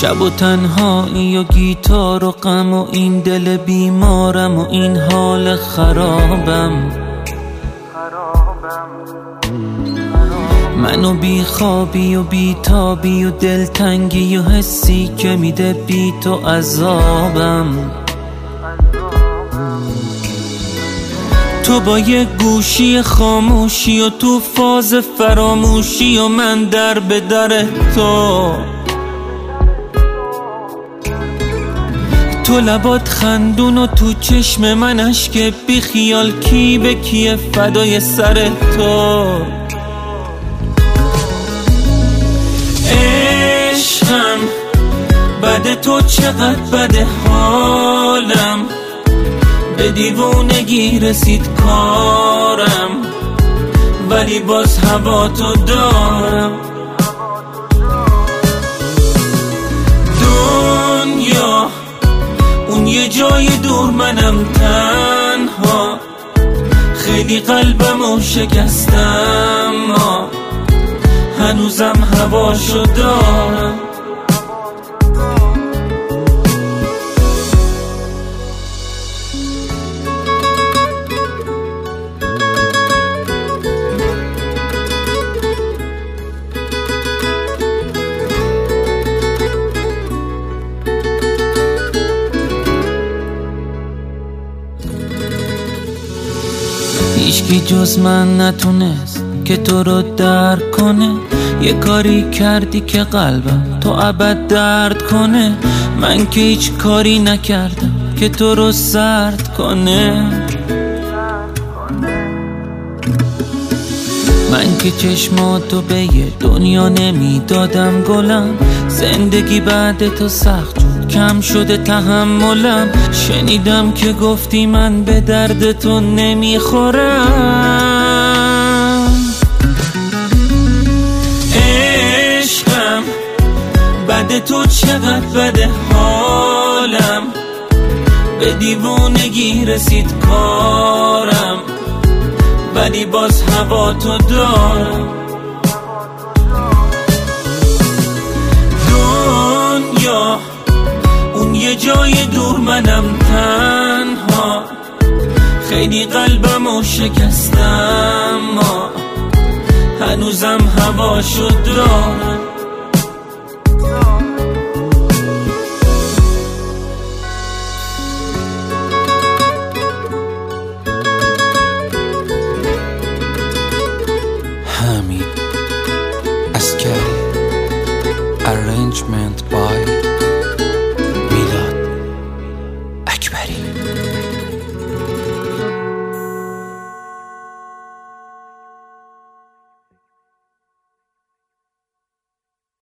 شب و تنهایی و گیتار و غم و این دل بیمارم و این حال خرابم. منو بی خوابی و بی تابی و دلتنگی و حسی که میده بی تو عذابم. تو با یه گوشی خاموشی و تو فاز فراموشی و من در به در تو لبات خندون و تو چشم من اشک بی خیال کی به کیه فدای سر تو. عشقم بده تو چقدر بده حالم، به دیوونگی رسید کارم ولی باز هوا تو دارم. دنیا اون یه جای دور منم تنها، خیلی قلبمو شکستم هنوزم هواشو دارم. هیچکی جز من نتونست که تو رو درک کنه، یه کاری کردی که قلبم تو ابد درد کنه. من که هیچ کاری نکردم که تو رو سرد کنه، من که چشماتو به یه دنیا نمیدادم گلم. زندگی بعد تو سخت شد کم شده تحملم، شنیدم که گفتی من به درد تو نمیخورم. عشقم بده تو چقدر بده حالم، به دیوونگی رسید کارم ولی باز هوا تو دارم. دنیا اون یه جای دور منم تنها، خیلی قلبمو شکستم هنوزم هواشو دارم. Hamid Askari. Arrangement by